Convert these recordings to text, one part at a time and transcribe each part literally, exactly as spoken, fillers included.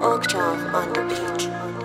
Octave on the beat.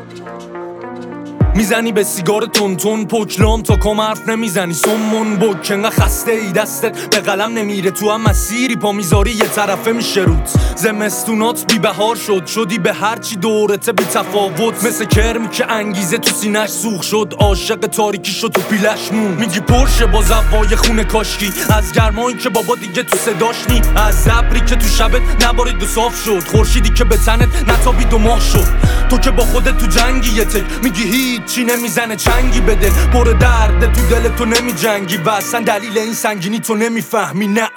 میزنی به سیگار تون تون پوکلام تا کم حرف نمیزنی سمون بک انقدر خسته ای دستت به قلم نمیره تو هم مسیری پا میذاری یه طرفه میشه روت زمستونات بی بهار شد شدی به هرچی دورته بی تفاوت مثل کرمی که انگیزه تو سینش سوخ شد عاشق تاریکی شد تو پیلش مون میگی پرشه با زوای خونه کاشکی از گرمایی که بابا دیگه تو صداش نی از ابری که تو شبت نبارید و صاف شد خورشیدی که به تنت نتابید و ماه شد تو که با خودت تو جنگی یه تک میگی هیچ چی نمیزنه چنگی به دل پر درد تو دل تو نمی جنگی و اصلا دلیل این سنگینی تو نمیفهمی نه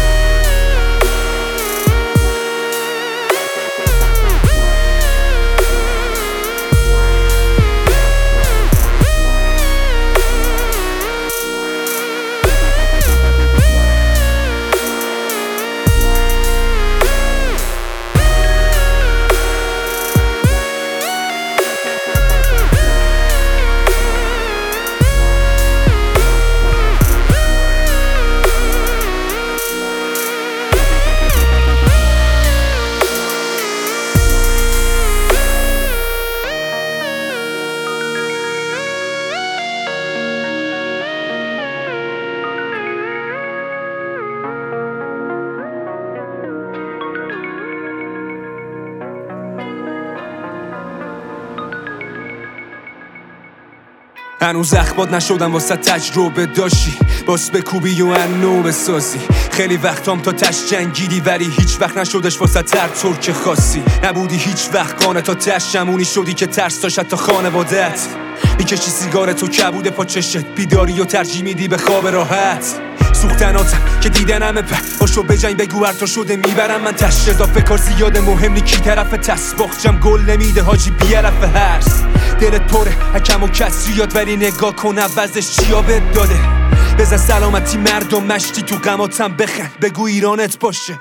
هنوز اخبات نشدم واسه تجربه داشتی باس بکوبی و انو بسازی خیلی وقتام تا تش جنگیدی ولی هیچ وقت نشدش واسه تر ترک خاصی نبودی هیچ وقت قانه تا تش شمونی شدی که ترس داشت تا خانوادت میکشی سیگار تو کبوده پا چشت بیداری و ترجیح میدی به خواب راحت سوختناتم که دیدنمه په باشو بجنگ بگو هر تا شده میبرم من تش اضافه کار زیاده مهم نی کی طرف تسباخچم گل نمیده حاجی بیرف هرس دلت پره حکم و کسریات ولی نگاه کن عوضش چیا بهت داده بزن سلامتی مردم مشتی تو غماتم بخند بگو ایرانت باشه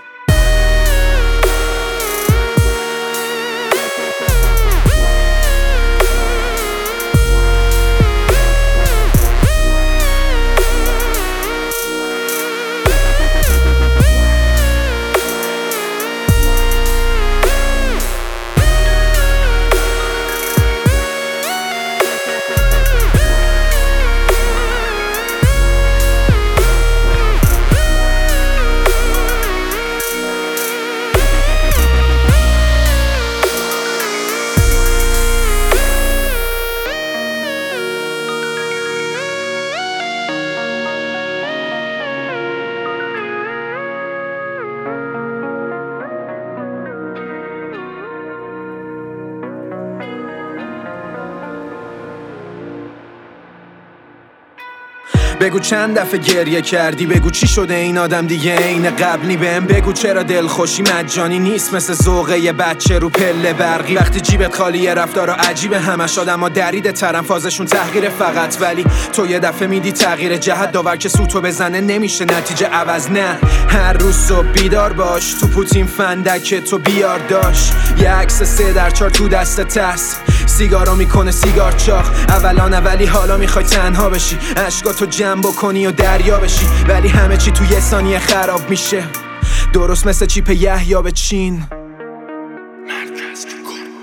بگو چند دفعه گریه کردی بگو چی شده این آدم دیگه عین قبلی بهم بگو چرا دلخوشی مجانی نیست مثل ذوقه یه بچه رو پله برقی وقتی جیبت خالیه رفتارا عجیبه همش آدما دریده ترن فازشون تحقیره فقط ولی تو یه دفعه میدی تغییر جهت داور که سوتو بزنه نمیشه نتیجه عوض نه هر روز صبح بیدار باش تو پوتین فندک تو بیار داش یه عکس سه در چار تو دست تست سیگارو میکنه سیگار چاق اولان اولی حالا میخوای تنها بشی اشکاتو جمع بکنی و دریا بشی ولی همه چی تو یه ثانیه خراب میشه درست مثل چیپ یحیی به چین مرکز